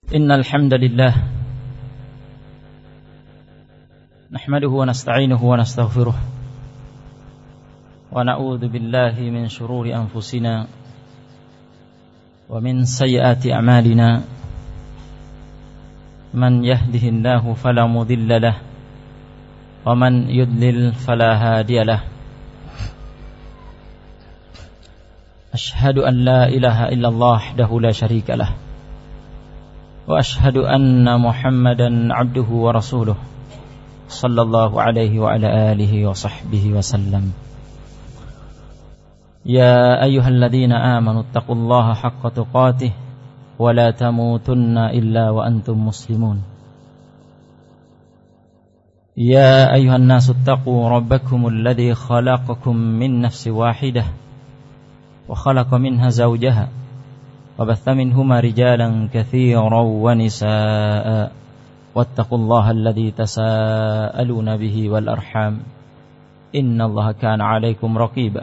Innal hamdalillah nahmaduhu wa nasta'inuhu wa nastaghfiruh wa na'udzu billahi min shururi anfusina wa min sayyiati a'malina man yahdihillahu fala mudilla lahu wa man yudlil fala hadiya lahu. Ashhadu an la ilaha illallah wahdahu la syarika lahu wa ashhadu anna Muhammadan abduhu wa rasuluh sallallahu alaihi wa ala alihi wa sahbihi wa sallam. Ya ayyuhalladzina amanu taqullaha haqqa tuqatih wa la tamutunna illa wa antum muslimun. Ya ayyuhan nasu taqu rabbakumul ladzi khalaqakum min nafsin wahidah wa khalaqa minha zawjaha وبث منهما رجالا كثيرا ونساء واتقوا الله الذي تساءلون به والأرحام إن الله كان عليكم رقيبا.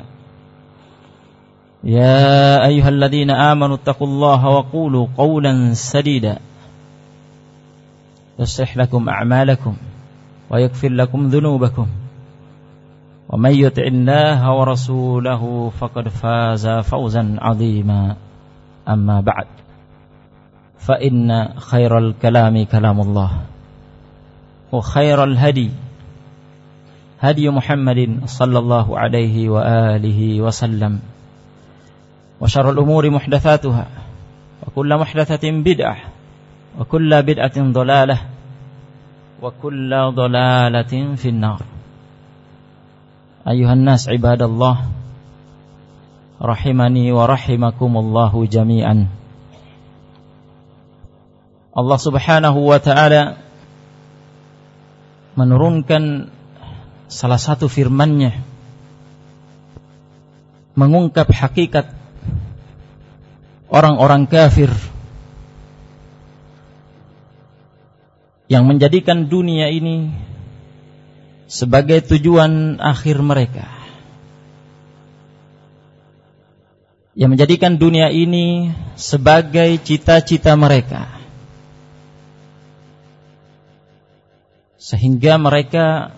يا أيها الذين آمنوا اتقوا الله وقولوا قولا سديدا يصلح لكم أعمالكم ويغفر لكم ذنوبكم ومن يطع الله ورسوله فقد فاز فوزا عظيما. Amma ba'd, fa inna khairal kalami kalamullah wa khairal hadi Muhammadin sallallahu alaihi wa alihi wa sallam wa syarrul umuri muhdatsatuha wa kullu muhdatsatin bid'ah wa kullu bid'atin dhalalah wa kullu dhalalatin finnar. Ayuhan nas ibadallah rahimani wa rahimakumullahu jami'an. Allah Subhanahu wa ta'ala menurunkan salah satu firman-Nya mengungkap hakikat orang-orang kafir yang menjadikan dunia ini sebagai tujuan akhir mereka, yang menjadikan dunia ini sebagai cita-cita mereka, sehingga mereka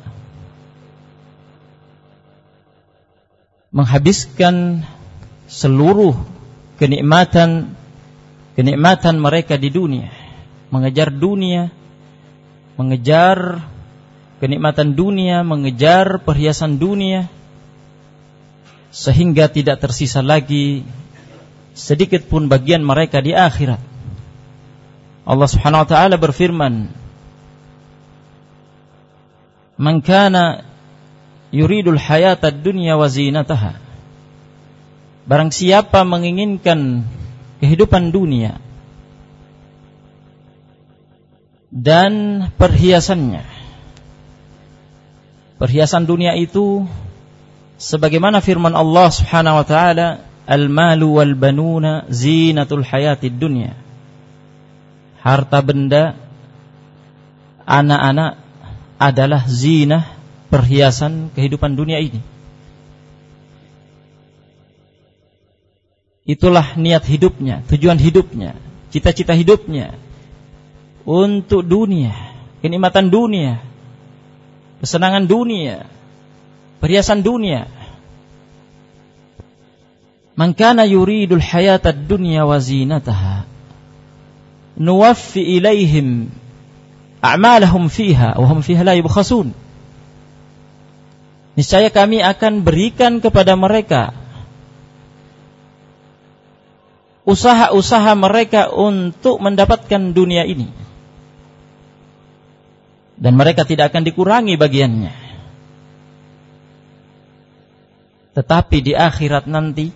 menghabiskan seluruh kenikmatan mereka di dunia, mengejar dunia, mengejar kenikmatan dunia, mengejar perhiasan dunia, sehingga tidak tersisa lagi sedikit pun bagian mereka di akhirat. Allah Subhanahu wa ta'ala berfirman, "Man kana yuridul hayatad dunya wa zinataha." Barang siapa menginginkan kehidupan dunia dan perhiasannya. Perhiasan dunia itu sebagaimana firman Allah Subhanahu wa ta'ala, al-malu wal banuna zinatul hayatid dunya. Harta benda, anak-anak adalah zinah, perhiasan kehidupan dunia ini. Itulah niat hidupnya, tujuan hidupnya, cita-cita hidupnya untuk dunia, kenikmatan dunia, kesenangan dunia, perhiasan dunia. Man kana yuridul hayatad dunya wa zinataha nuwaffi ilaihim a'malahum fiha wa hum fiha la yubkhasun. Niscaya kami akan berikan kepada mereka usaha-usaha mereka untuk mendapatkan dunia ini, dan mereka tidak akan dikurangi bagiannya. Tetapi di akhirat nanti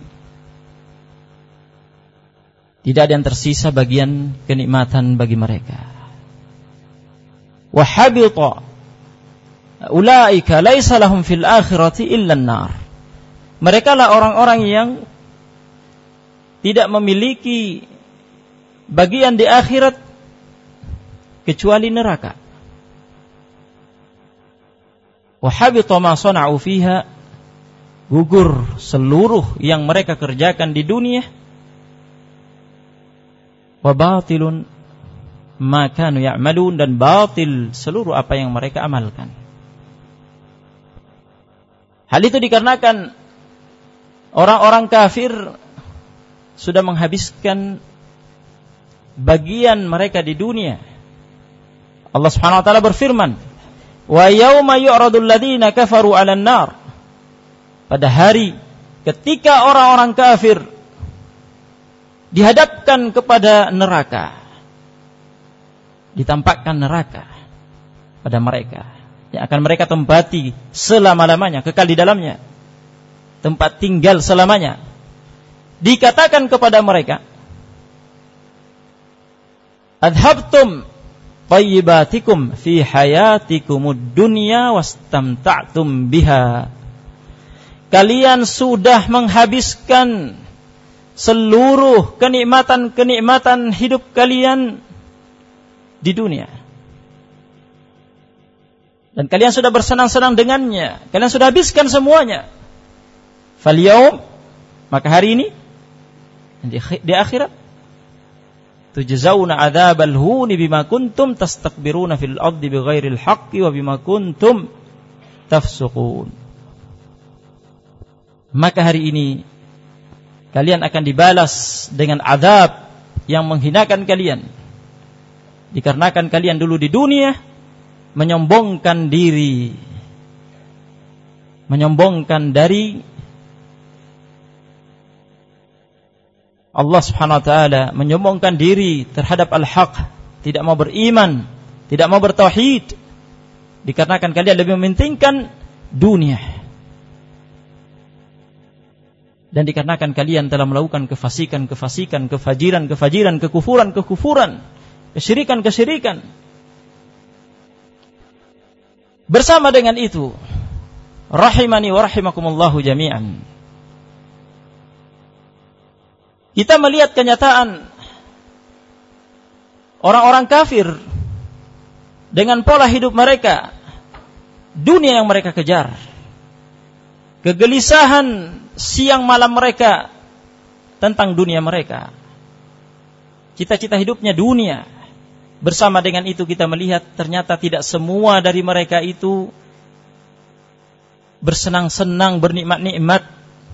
tidak ada yang tersisa bagian kenikmatan bagi mereka. Wa habita ulaika laisa lahum fil akhirati illa an-nar. Mereka lah orang-orang yang tidak memiliki bagian di akhirat kecuali neraka. Wa habita ma sana'u fiha, gugur seluruh yang mereka kerjakan di dunia. Wa batilun ma kanu ya'malun, dan batil seluruh apa yang mereka amalkan. Hal itu dikarenakan orang-orang kafir sudah menghabiskan bagian mereka di dunia. Allah Subhanahu wa taala berfirman, "Wa yauma yu'radul ladzina kafaru 'alan nar." Pada hari ketika orang-orang kafir dihadapkan kepada neraka, ditampakkan neraka pada mereka yang akan mereka tempati selama-lamanya, kekal di dalamnya, tempat tinggal selamanya. Dikatakan kepada mereka, adhabtum tayyibatikum fi hayatikumud dunya wastamta'tum biha. Kalian sudah menghabiskan seluruh kenikmatan-kenikmatan hidup kalian di dunia, dan kalian sudah bersenang-senang dengannya. Kalian sudah habiskan semuanya. Falyaum, maka hari ini di akhirat, tujzauna adzabal huni bima kuntum tastakbiruna fil ardi bighairil haqqi wa bima kuntum tafsuqun. Maka hari ini kalian akan dibalas dengan azab yang menghinakan kalian, dikarenakan kalian dulu di dunia menyombongkan diri, menyombongkan dari Allah Subhanahu wa taala, menyombongkan diri terhadap al-haq, tidak mau beriman, tidak mau bertauhid, dikarenakan kalian lebih mementingkan dunia, dan dikarenakan kalian telah melakukan kefasikan, kefajiran, kekufuran, kesyirikan. Bersama dengan itu, rahimani wa rahimakumullahu jami'an, kita melihat kenyataan orang-orang kafir dengan pola hidup mereka, dunia yang mereka kejar, kegelisahan siang malam mereka tentang dunia mereka, cita-cita hidupnya dunia. Bersama dengan itu kita melihat ternyata tidak semua dari mereka itu bersenang-senang, bernikmat-nikmat.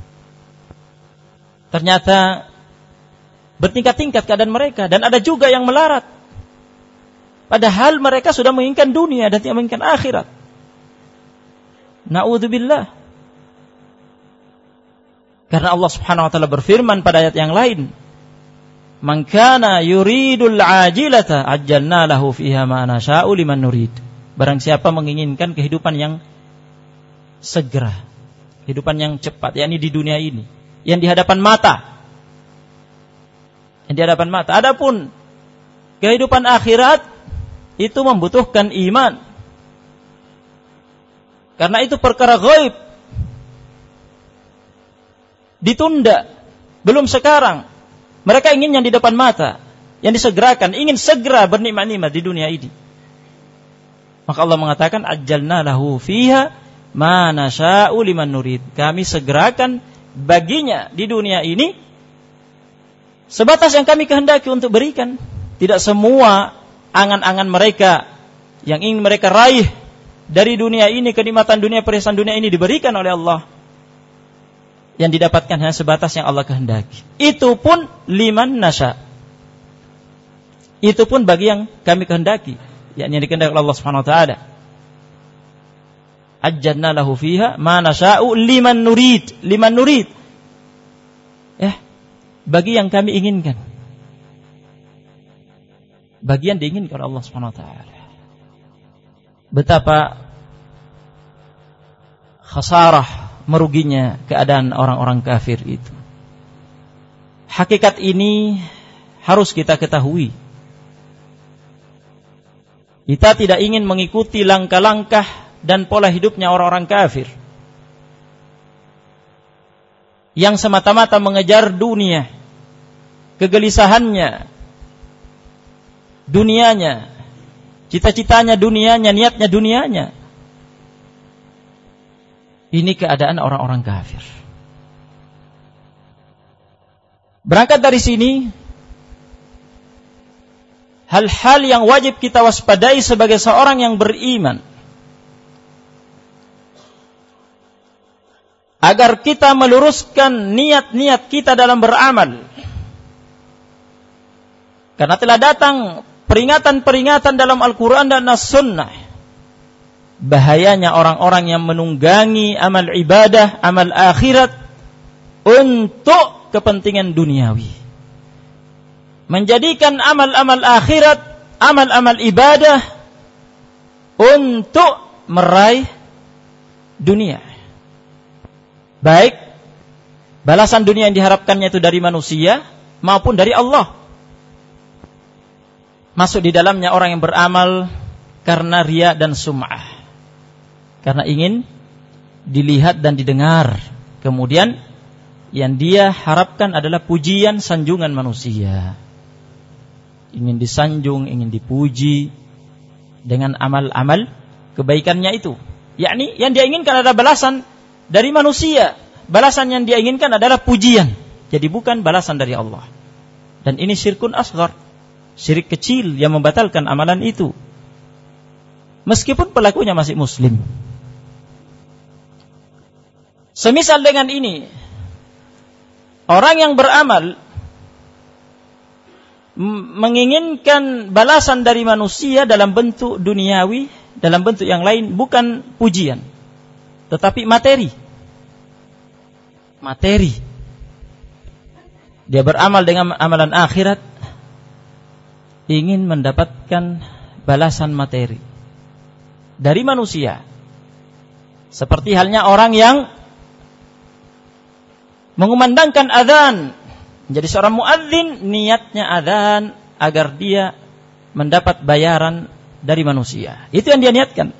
Ternyata bertingkat-tingkat keadaan mereka, dan ada juga yang melarat, padahal mereka sudah menginginkan dunia dan tidak menginginkan akhirat. Na'udzubillah. Karena Allah Subhanahu wa taala berfirman pada ayat yang lain, "Man kana yuridul ajilata ajjalna lahu fiha ma nasha'u liman nurid." Barang siapa menginginkan kehidupan yang segera, kehidupan yang cepat, yakni di dunia ini, yang di hadapan mata. Yang di hadapan mata. Adapun kehidupan akhirat itu membutuhkan iman. Karena itu perkara ghaib, ditunda, belum sekarang. Mereka ingin yang di depan mata, yang disegerakan, ingin segera bernikmat-nikmat di dunia ini. Maka Allah mengatakan, ajjalna lahu fiha ma nasha'u liman nurid. Kami segerakan baginya di dunia ini sebatas yang kami kehendaki untuk berikan. Tidak semua angan-angan mereka yang ingin mereka raih dari dunia ini, kenikmatan dunia, perhiasan dunia ini diberikan oleh Allah. Yang didapatkan hanya sebatas yang Allah kehendaki. Itu pun liman nasya. Itu pun bagi yang kami kehendaki, yang dikehendaki oleh Allah Subhanahu wa taala. Ajjalna lahu fiha ma nasya'u liman nurid. Liman nurid. Bagi yang kami inginkan. Bagi yang diinginkan oleh Allah Subhanahu wa taala. Betapa khasarah, meruginya keadaan orang-orang kafir itu. Hakikat ini harus kita ketahui. Kita tidak ingin mengikuti langkah-langkah dan pola hidupnya orang-orang kafir yang semata-mata mengejar dunia, kegelisahannya, dunianya, cita-citanya dunianya, niatnya dunianya. Ini keadaan orang-orang kafir. Berangkat dari sini, hal-hal yang wajib kita waspadai sebagai seorang yang beriman, agar kita meluruskan niat-niat kita dalam beramal. Karena telah datang peringatan-peringatan dalam Al-Quran dan As-Sunnah, bahayanya orang-orang yang menunggangi amal ibadah, amal akhirat untuk kepentingan duniawi, menjadikan amal-amal akhirat, amal-amal ibadah untuk meraih dunia. Baik balasan dunia yang diharapkannya itu dari manusia maupun dari Allah. Masuk di dalamnya orang yang beramal karena riya dan sum'ah, karena ingin dilihat dan didengar. Kemudian yang dia harapkan adalah pujian, sanjungan manusia. Ingin disanjung, ingin dipuji dengan amal-amal kebaikannya itu. Yakni yang dia inginkan adalah balasan dari manusia. Balasan yang dia inginkan adalah pujian. Jadi bukan balasan dari Allah. Dan ini syirkun asghar, syirik kecil yang membatalkan amalan itu, meskipun pelakunya masih muslim. Semisal dengan ini, orang yang beramal menginginkan balasan dari manusia dalam bentuk duniawi, dalam bentuk yang lain, bukan pujian, tetapi materi. Dia beramal dengan amalan akhirat, ingin mendapatkan balasan materi dari manusia. Seperti halnya orang yang mengumandangkan azan, menjadi seorang muadzin, niatnya azan agar dia mendapat bayaran dari manusia. Itu yang dia niatkan.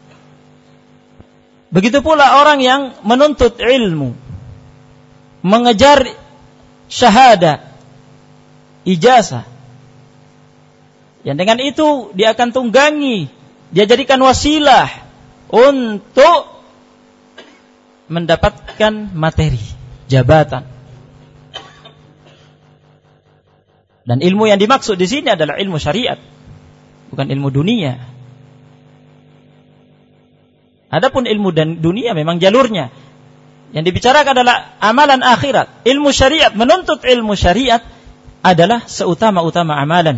Begitu pula orang yang menuntut ilmu, mengejar syahadah, ijazah, yang dengan itu dia akan tunggangi, dia jadikan wasilah untuk mendapatkan materi, jabatan. Dan ilmu yang dimaksud di sini adalah ilmu syariat, bukan ilmu dunia. Adapun ilmu dan dunia memang jalurnya. Yang dibicarakan adalah amalan akhirat. Ilmu syariat, menuntut ilmu syariat adalah seutama-utama amalan.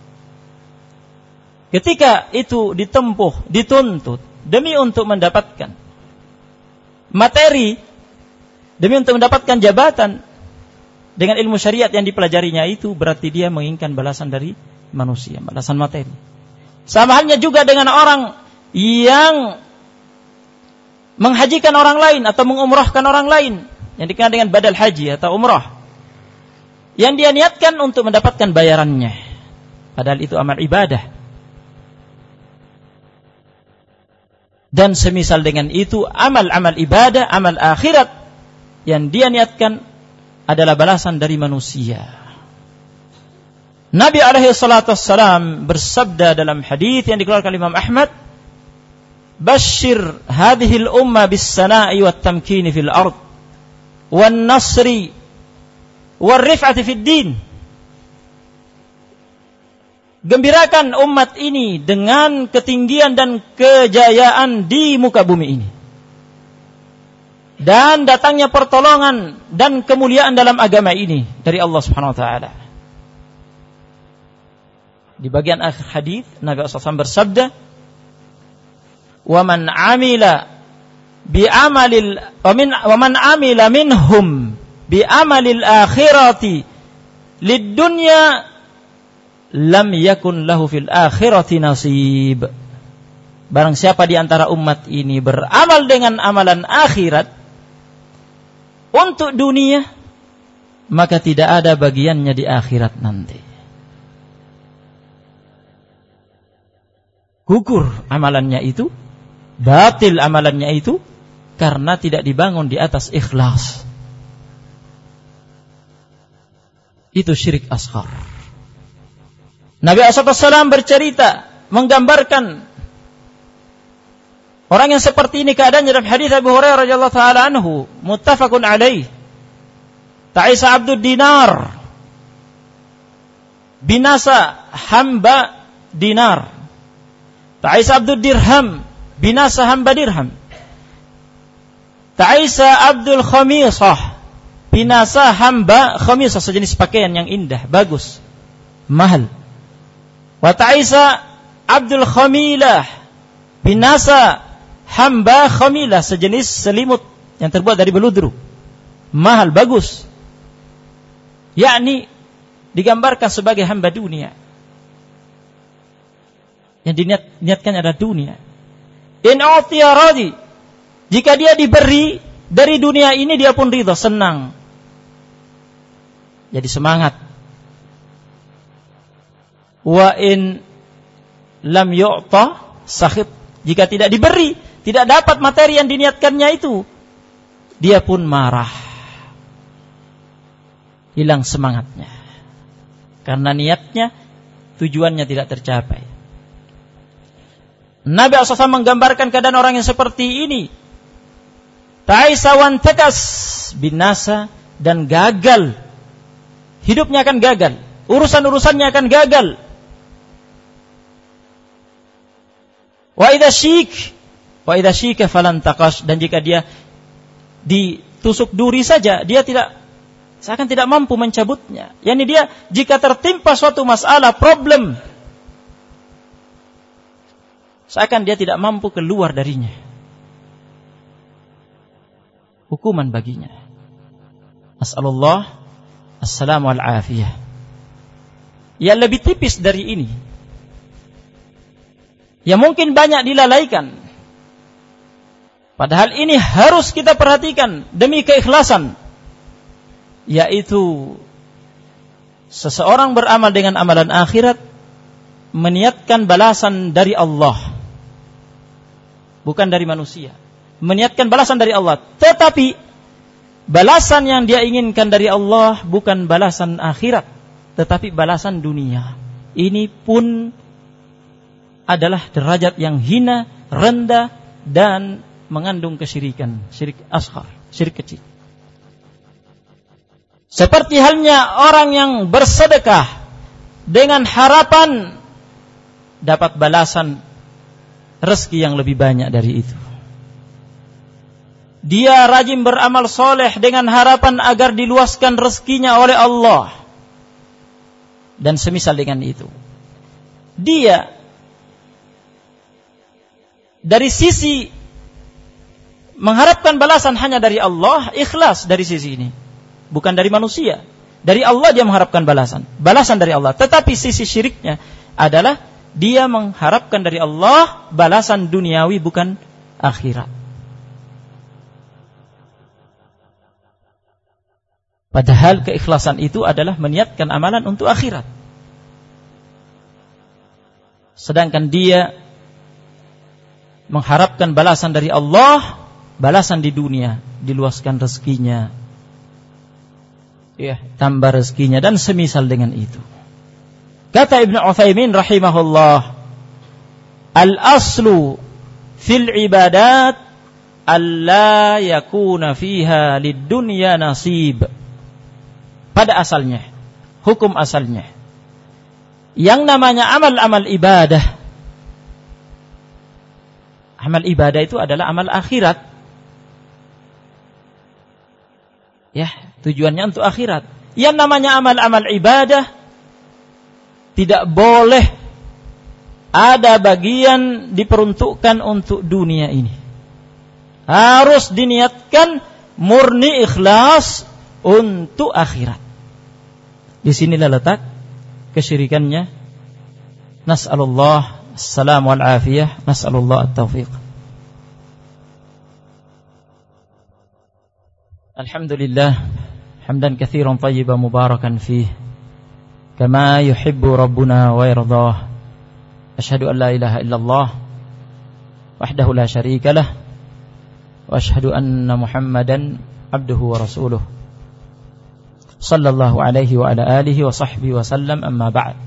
Ketika itu ditempuh, dituntut demi untuk mendapatkan materi, demi untuk mendapatkan jabatan, dengan ilmu syariat yang dipelajarinya itu, berarti dia menginginkan balasan dari manusia, balasan materi. Sama halnya juga dengan orang yang menghajikan orang lain atau mengumrahkan orang lain, yang dikenal dengan badal haji atau umrah, yang dia niatkan untuk mendapatkan bayarannya, padahal itu amal ibadah. Dan semisal dengan itu, amal-amal ibadah, amal akhirat yang dia niatkan adalah balasan dari manusia. Nabi alaihi salatu wassalam bersabda dalam hadis yang dikeluarkan Imam Ahmad, "Bashir hadhihi al-umma bis-sana'i wat-tamkini fil ard wan-nasri war-rif'ati fid din." Gembirakan umat ini dengan ketinggian dan kejayaan di muka bumi ini, dan datangnya pertolongan dan kemuliaan dalam agama ini dari Allah Subhanahu wa taala. Di bagian akhir hadis Nabi SAW bersabda, "Wa man 'amila minhum bi amalil akhirati lid-dunya lam yakun lahu fil akhirati nasib." Barang siapa di antara umat ini beramal dengan amalan akhirat untuk dunia, maka tidak ada bagiannya di akhirat nanti. Gugur amalannya itu, batil amalannya itu, karena tidak dibangun di atas ikhlas. Itu syirik asghar. Nabi SAW bercerita, menggambarkan orang yang seperti ini keadaannya dalam hadis Abu Hurairah radhiyallahu taala anhu, muttafaqun alaih. Ta'isa Abdud Dinar, binasa hamba dinar. Ta'isa Abdul Dirham, binasa hamba dirham. Ta'isa Abdul Khamisah, binasa hamba khamisah, sejenis pakaian yang indah, bagus, mahal. Wa ta'isa Abdul Khamilah, binasa hamba khamilah, sejenis selimut yang terbuat dari beludru, mahal, bagus. Yakni digambarkan sebagai hamba dunia. Yang diniatkan adalah dunia. In utiya radi, jika dia diberi dari dunia ini dia pun ridha, senang. Jadi semangat. Wa in lam yu'ta sakhit, jika tidak diberi, tidak dapat materi yang diniatkannya itu, dia pun marah. Hilang semangatnya. Karena niatnya, tujuannya tidak tercapai. Nabi SAW menggambarkan keadaan orang yang seperti ini. Ta'isa wan takas, binasa dan gagal. Hidupnya akan gagal, urusan-urusannya akan gagal. Wa idza syika falan taqash, dan jika dia ditusuk duri saja, dia seakan tidak mampu mencabutnya. Yani dia jika tertimpa suatu masalah, problem, seakan dia tidak mampu keluar darinya. Hukuman baginya. As'alullah assalamu al-afiyah. Yang lebih tipis dari ini, yang mungkin banyak dilalaikan, padahal ini harus kita perhatikan demi keikhlasan, yaitu seseorang beramal dengan amalan akhirat, meniatkan balasan dari Allah, bukan dari manusia. Meniatkan balasan dari Allah, tetapi balasan yang dia inginkan dari Allah bukan balasan akhirat, tetapi balasan dunia. Ini pun adalah derajat yang hina, rendah, dan mengandung kesyirikan, syirik asghar, syirik kecil. Seperti halnya orang yang bersedekah dengan harapan dapat balasan rezeki yang lebih banyak dari itu. Dia rajin beramal soleh dengan harapan agar diluaskan rezekinya oleh Allah, dan semisal dengan itu. Dia dari sisi mengharapkan balasan hanya dari Allah, ikhlas dari sisi ini, bukan dari manusia. Dari Allah dia mengharapkan balasan dari Allah. Tetapi sisi syiriknya adalah dia mengharapkan dari Allah balasan duniawi, bukan akhirat. Padahal keikhlasan itu adalah meniatkan amalan untuk akhirat. Sedangkan dia mengharapkan balasan dari Allah, balasan di dunia, diluaskan rezekinya, tambah rezekinya, dan semisal dengan itu. Kata Ibnu Utsaimin rahimahullah, al-aslu fil ibadat alla yakuna fiha lid-dunya nasib. Pada asalnya, hukum asalnya, yang namanya amal-amal ibadah, amal ibadah itu adalah amal akhirat. Ya, tujuannya untuk akhirat. Yang namanya amal-amal ibadah tidak boleh ada bagian diperuntukkan untuk dunia ini. Harus diniatkan murni ikhlas untuk akhirat. Di sinilah letak kesyirikannya. Nas'alullah as-salam wal afiyah, nas'alullah at-taufiq. Alhamdulillah hamdan katsiran thayyiban mubarakan fih kama yuhibbu rabbuna wa yardah. Asyhadu an la ilaha illallah wahdahu la syarika lah, wa asyhadu anna Muhammadan abduhu wa rasuluh. Sallallahu alaihi wa ala alihi wa sahbihi wa sallam, amma ba'd.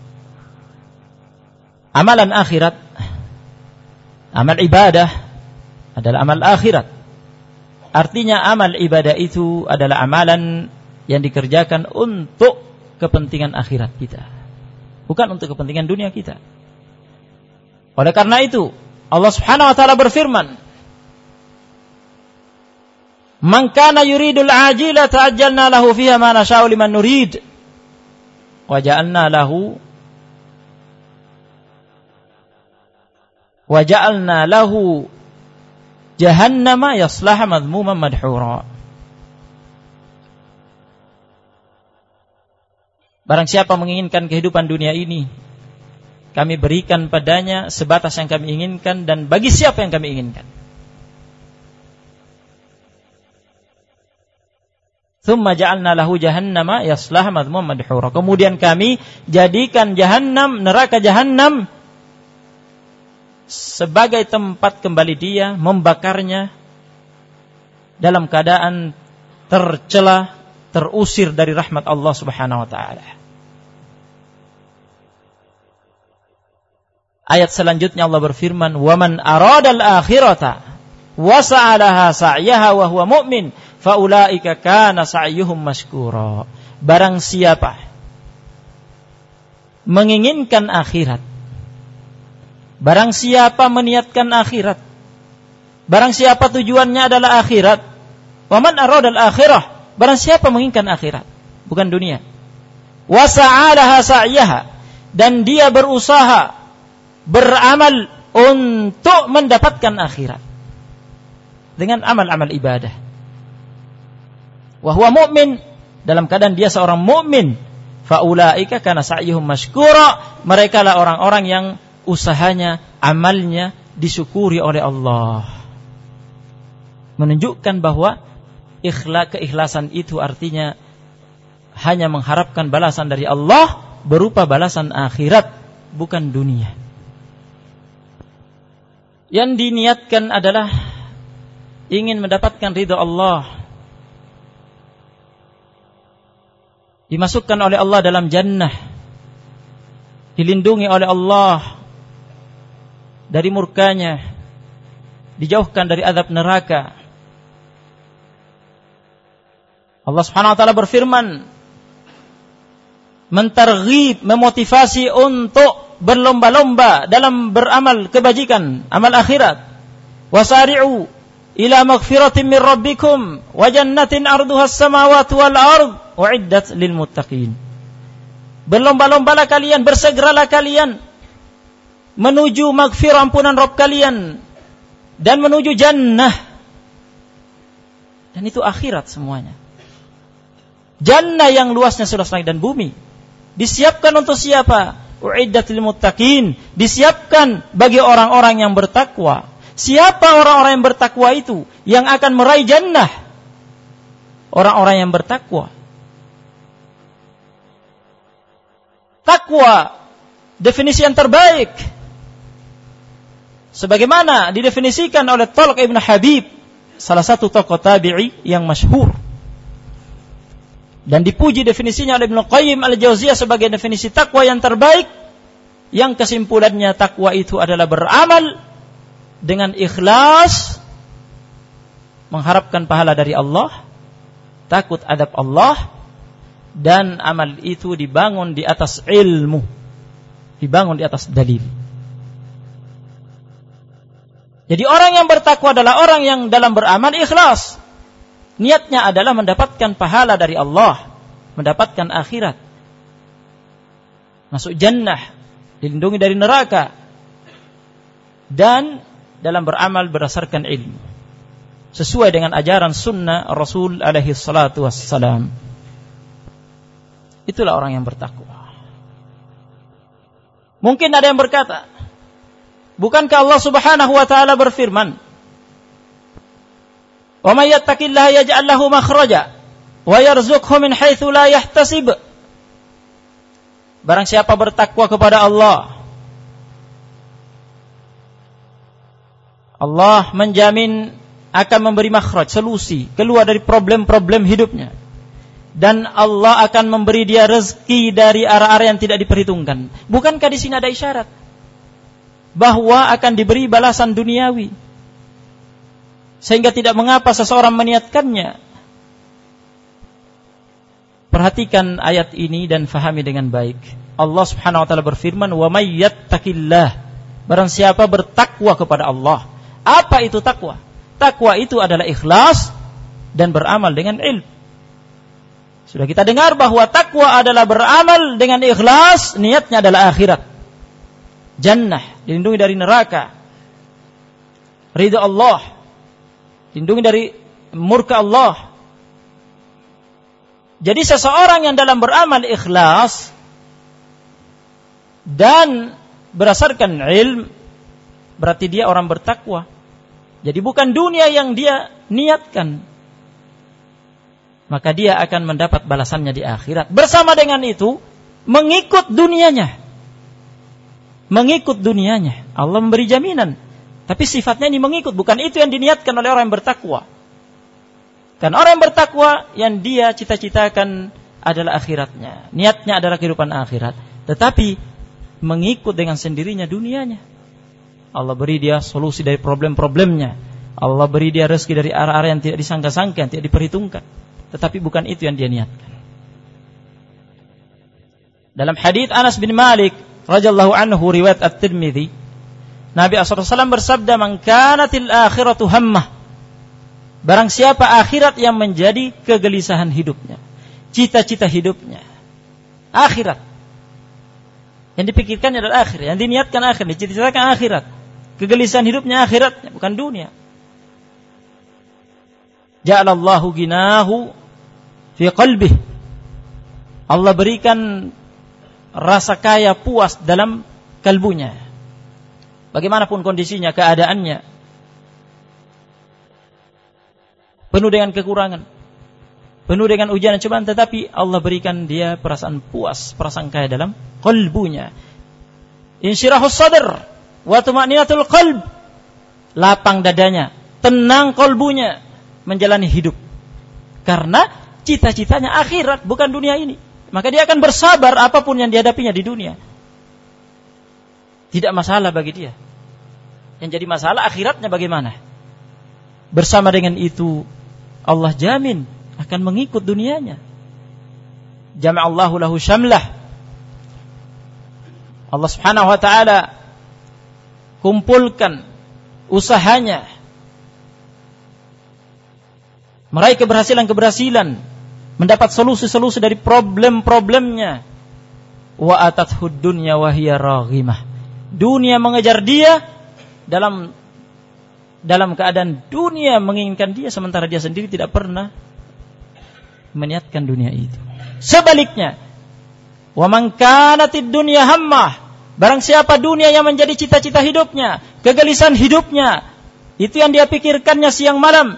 Amalan akhirat, amal ibadah adalah amal akhirat. Artinya amal ibadah itu adalah amalan yang dikerjakan untuk kepentingan akhirat kita. bukan untuk kepentingan dunia kita. Oleh karena itu, Allah Subhanahu wa taala berfirman, "Man kana yuridul ajila ta'ajjalna lahu fiha ma nasha'u liman nurid wa ja'alna lahu jahannama yaslaha madhmuman madhura." Barang siapa menginginkan kehidupan dunia ini, kami berikan padanya sebatas yang kami inginkan dan bagi siapa yang kami inginkan. Tsumma ja'alna lahu jahannama yaslaha madhmuman madhura. Kemudian kami jadikan jahannam, neraka jahannam sebagai tempat kembali dia, membakarnya dalam keadaan tercela, terusir dari rahmat Allah Subhanahu wa taala. Ayat selanjutnya Allah berfirman, "Wa man aradal akhirata wa sa'alaha sa'yaha wa huwa mu'min fa ulaika kana sa'yuhum mashkura." Barang siapa menginginkan akhirat, barang siapa meniatkan akhirat, barang siapa tujuannya adalah akhirat, wa man aradal akhirah, barang siapa menginginkan akhirat, bukan dunia, wa sa'alaha sa'yaha, dan dia berusaha beramal untuk mendapatkan akhirat dengan amal-amal ibadah, wa huwa mu'min, dalam keadaan dia seorang mukmin, fa ulaika kana sa'yuhum mashkura, mereka lah orang-orang yang usahanya, amalnya disyukuri oleh Allah. Menunjukkan bahwa keikhlasan itu artinya hanya mengharapkan balasan dari Allah berupa balasan akhirat, bukan dunia. Yang diniatkan adalah ingin mendapatkan ridha Allah, dimasukkan oleh Allah dalam jannah, dilindungi oleh Allah dari murkanya, dijauhkan dari azab neraka. Allah Subhanahu wa taala berfirman, mentarghib, memotivasi untuk berlomba-lomba dalam beramal kebajikan, amal akhirat. Wasari'u ila maghfiratin min rabbikum wa jannatin 'arduha as-samawati wal ard u'iddat lil muttaqin. Berlomba-lombalah kalian, bersegeralah kalian menuju maghfirah, ampunan Rabb kalian, dan menuju jannah. Dan itu akhirat semuanya. Jannah yang luasnya seluas langit dan bumi. Disiapkan untuk siapa? U'iddat lil muttaqin, disiapkan bagi orang-orang yang bertakwa. Siapa orang-orang yang bertakwa itu? Yang akan meraih jannah. Orang-orang yang bertakwa. Takwa, definisi yang terbaik, sebagaimana didefinisikan oleh Talq ibn Habib, salah satu tokoh tabi'i yang masyhur, dan dipuji definisinya oleh Ibnu Qayyim al-Jauziyah sebagai definisi takwa yang terbaik, yang kesimpulannya takwa itu adalah beramal dengan ikhlas, mengharapkan pahala dari Allah, takut adab Allah, dan amal itu dibangun di atas ilmu, dibangun di atas dalil. Jadi orang yang bertakwa adalah orang yang dalam beramal ikhlas. Niatnya adalah mendapatkan pahala dari Allah, mendapatkan akhirat, masuk jannah, dilindungi dari neraka, dan dalam beramal berdasarkan ilmu, sesuai dengan ajaran sunnah Rasul alaihi salatu wassalam. Itulah orang yang bertakwa. Mungkin ada yang berkata, bukankah Allah Subhanahu wa taala berfirman, "Wa may yattaqillaha yaj'al lahu makhraja wa yarzuqhu min haitsu la yahtasib." Barang siapa bertakwa kepada Allah, Allah menjamin akan memberi makhraj, solusi, keluar dari problem-problem hidupnya. Dan Allah akan memberi dia rezeki dari arah-arah yang tidak diperhitungkan. Bukankah di sini ada isyarat bahwa akan diberi balasan duniawi, sehingga tidak mengapa seseorang meniatkannya? Perhatikan ayat ini dan fahami dengan baik. Allah Subhanahu wa taala berfirman, "Wa may yattaqillah." Barang siapa bertakwa kepada Allah. Apa itu takwa? Takwa itu adalah ikhlas dan beramal dengan ilmu. Sudah kita dengar bahwa takwa adalah beramal dengan ikhlas, niatnya adalah akhirat. Jannah, dilindungi dari neraka. Ridha Allah, dilindungi dari murka Allah. Jadi seseorang yang dalam beramal ikhlas dan berdasarkan ilmu, berarti dia orang bertakwa. Jadi bukan dunia yang dia niatkan, maka dia akan mendapat balasannya di akhirat. Bersama dengan itu, mengikut dunianya. Mengikut dunianya. Allah memberi jaminan. Tapi sifatnya ini mengikut. Bukan itu yang diniatkan oleh orang yang bertakwa. Kan orang yang bertakwa, yang dia cita-citakan adalah akhiratnya. Niatnya adalah kehidupan akhirat. Tetapi mengikut dengan sendirinya dunianya. Allah beri dia solusi dari problem-problemnya. Allah beri dia rezeki dari arah-arah yang tidak disangka-sangka, yang tidak diperhitungkan. Tetapi bukan itu yang dia niatkan. Dalam hadits Anas bin Malik radhiyallahu anhu riwayat At-Tirmidzi, Nabi SAW bersabda, "Man kanatil akhiratu hammah." Barang siapa akhirat yang menjadi kegelisahan hidupnya, cita-cita hidupnya, akhirat. Yang dipikirkan adalah akhirat, yang diniatkan akhirat, dicita-citakan akhirat. Kegelisahan hidupnya akhiratnya, bukan dunia. Ja'alallahu ginahu fi qalbih. Allah berikan rasa kaya puas dalam kalbunya. Bagaimanapun kondisinya, keadaannya, penuh dengan kekurangan, penuh dengan ujian dan cobaan, tetapi Allah berikan dia perasaan puas, perasaan kaya dalam qalbunya. Insyirahus sadr wa tuma'ninatul qalb. Lapang dadanya, tenang qalbunya menjalani hidup. Karena cita-citanya akhirat, bukan dunia ini. Maka dia akan bersabar apapun yang dihadapinya di dunia. Tidak masalah bagi dia. Yang jadi masalah akhiratnya bagaimana? Bersama dengan itu, Allah jamin akan mengikut dunianya. Jama'allahu lahu syamlah. Allah Subhanahu wa taala kumpulkan usahanya, meraih keberhasilan-keberhasilan, mendapat solusi-solusi dari problem-problemnya. Wa atathud dunya wa hiya raghimah. Dunia mengejar dia dalam keadaan dunia menginginkan dia, sementara dia sendiri tidak pernah meniatkan dunia itu. Sebaliknya, wa man kanatid dunya hammah. Barang siapa dunia yang menjadi cita-cita hidupnya, kegelisahan hidupnya, itu yang dia pikirkannya siang malam,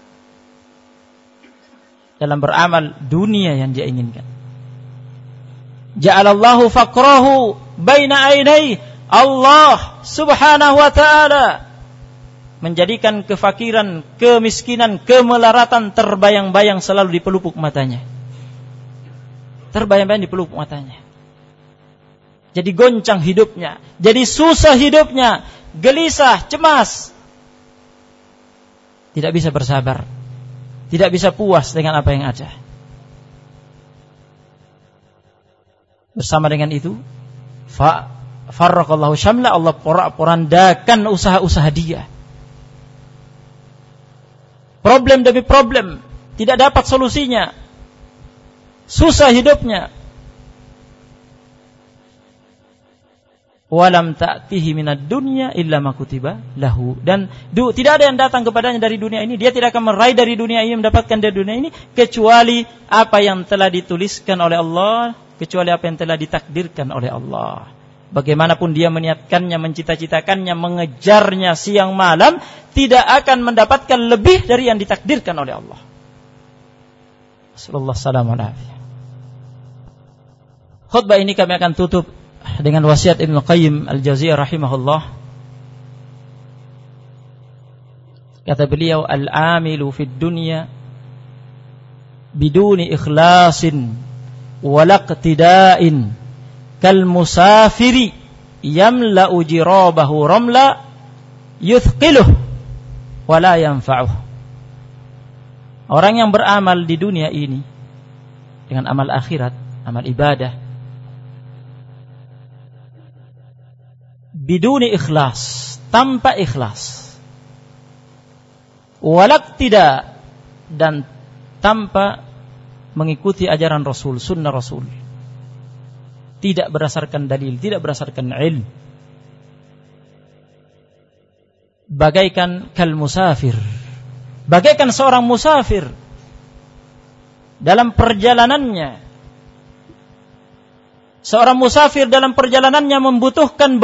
dalam beramal dunia yang dia inginkan. Ja'alallahu faqrahu baina ainai. Allah Subhanahu wa taala menjadikan kefakiran, kemiskinan, kemelaratan terbayang-bayang selalu di pelupuk matanya. Terbayang-bayang di pelupuk matanya. Jadi goncang hidupnya, jadi susah hidupnya, gelisah, cemas. Tidak bisa bersabar, tidak bisa puas dengan apa yang ada. Bersama dengan itu, farraqallahu syamla, Allah porak-porandakan usaha-usaha dia. Problem demi problem, tidak dapat solusinya. Susah hidupnya. Walam ta'tihi minad dunya illa ma kutiba lahu. Dan tidak ada yang datang kepadanya dari dunia ini, dia tidak akan meraih dari dunia ini, mendapatkan dari dunia ini, kecuali apa yang telah dituliskan oleh Allah, kecuali apa yang telah ditakdirkan oleh Allah. Bagaimanapun dia meniatkannya, mencita-citakannya, mengejarnya siang malam, tidak akan mendapatkan lebih dari yang ditakdirkan oleh Allah. Sallallahu alaihi wasallam. Khutbah ini kami akan tutup dengan wasiat Ibnu Qayyim Al-Jauziyah rahimahullah. Kata beliau, al-amilu fid dunya biduni ikhlasin wala iqtida'in kal musafiri yamla'u jirabahu ramla yuthqiluh wala yanfa'uh. Orang yang beramal di dunia ini dengan amal akhirat, amal ibadah, biduni ikhlas, tanpa ikhlas. Walak tidak, dan tanpa mengikuti ajaran Rasul, sunnah Rasul. Tidak berdasarkan dalil, tidak berdasarkan ilmu. Bagaikan kal musafir, bagaikan seorang musafir dalam perjalanannya. Seorang musafir dalam perjalanannya membutuhkan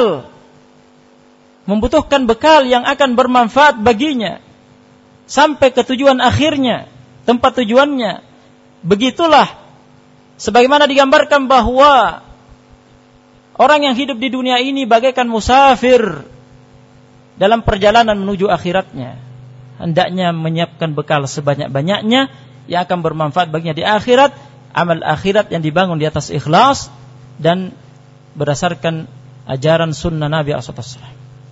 bekal yang akan bermanfaat baginya sampai ke tujuan akhirnya, tempat tujuannya. Begitulah sebagaimana digambarkan bahwa orang yang hidup di dunia ini bagaikan musafir dalam perjalanan menuju akhiratnya. Hendaknya menyiapkan bekal sebanyak-banyaknya yang akan bermanfaat baginya di akhirat, amal akhirat yang dibangun di atas ikhlas dan berdasarkan ajaran sunnah Nabi SAW.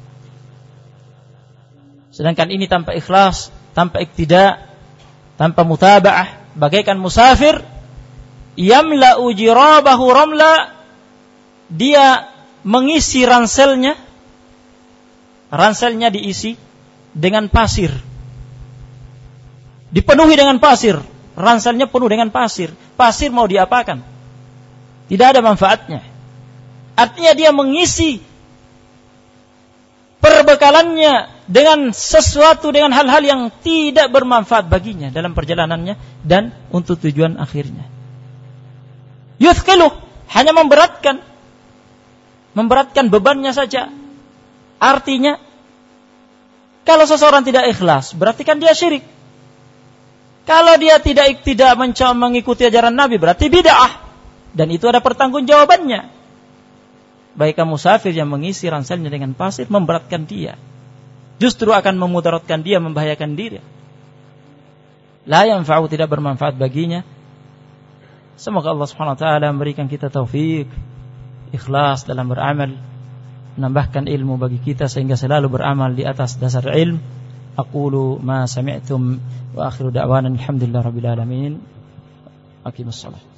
Sedangkan ini tanpa ikhlas, tanpa iktida, tanpa mutaba'ah, bagaikan musafir yamla'u jirabahu ramla, dia mengisi ranselnya diisi dengan pasir, dipenuhi dengan pasir, ranselnya penuh dengan pasir. Pasir mau diapakan? Tidak ada manfaatnya. Artinya dia mengisi perbekalannya dengan sesuatu, dengan hal-hal yang tidak bermanfaat baginya dalam perjalanannya dan untuk tujuan akhirnya. Yuthqiluh, hanya memberatkan bebannya saja. Artinya, kalau seseorang tidak ikhlas, berarti kan dia syirik. Kalau dia tidak mencoba mengikuti ajaran Nabi, berarti bid'ah. Dan itu ada pertanggungjawabannya. Baik musafir yang mengisi ranselnya dengan pasir, memberatkan dia. Justru akan memudaratkan dia, membahayakan diri. La yanfa'u, tidak bermanfaat baginya. Semoga Allah Subhanahu wa taala memberikan kita taufik, ikhlas dalam beramal, menambahkan ilmu bagi kita sehingga selalu beramal di atas dasar ilmu. Aqulu ma sami'tum wa akhiru da'wana alhamdulillahi rabbil alamin. Aqimus shalah.